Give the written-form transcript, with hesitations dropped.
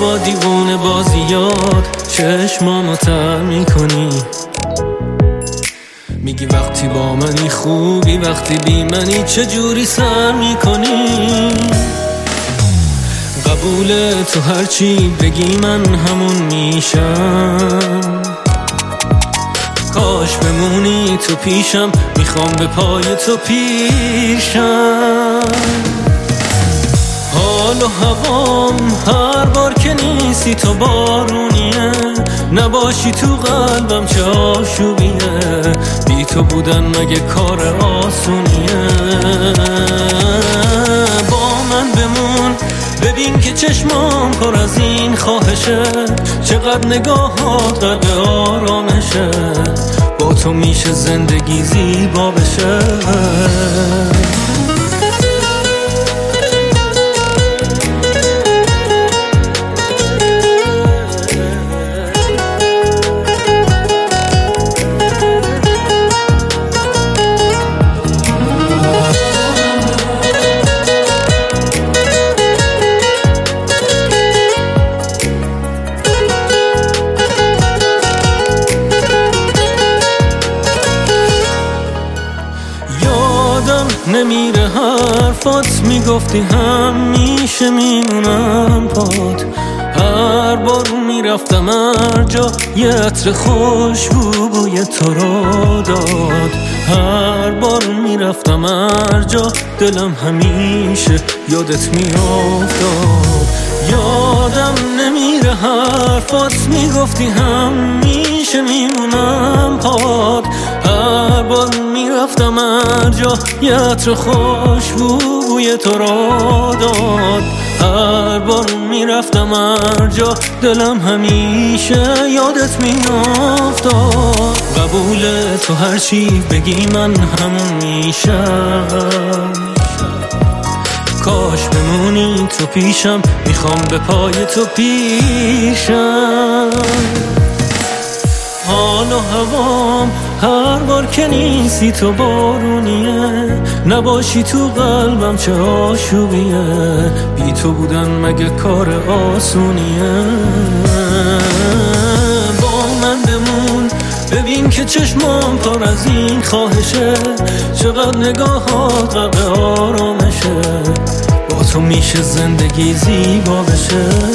با دیوونه بازیات چشمامو تر میکنی. میگی وقتی با منی خوبی، وقتی بی منی چجوری سر میکنی. قبول تو هرچی بگی من همون میشم. کاش بمونی تو پیشم، میخوام به پای تو پیشم. حال و هوام هر بار که نیستی تو بارونیه، نباشی تو قلبم چه آشوبیه. بی تو بودن مگه کار آسونیه. با من بمون، ببین که چشمام پر از این خواهشه. چقدر نگاهات غرق آرامشه، با تو میشه زندگی زیبا بشه. نمیره حرفات، میگفتی همیشه میمونم پات. هر بار میرفتم هر جا یه عطر خوشبو بوی تو رو داد. هر بار میرفتم هر جا دلم همیشه یادت میافتاد. یادم نمیره حرفات، میگفتی همیشه میمونم پات. هر بار میرفتم هر جا یه عطر خوشبو بوی تو رو داد. هر بار میرفتم هر جا دلم همیشه یادت میافتاد. قبول تو هرچی بگی من همون میشم. کاش بمونی تو پیشم، میخوام به پای تو پیشم. حال و هوام هر بار که نیستی تو بارونیه، نباشی تو قلبم چه آشوبیه. بی تو بودن مگه کار آسونیه. با من بمون، ببین که چشمام پر از این خواهشه. چقدر نگاهات غرق آرامشه، با تو میشه زندگی زیبا بشه.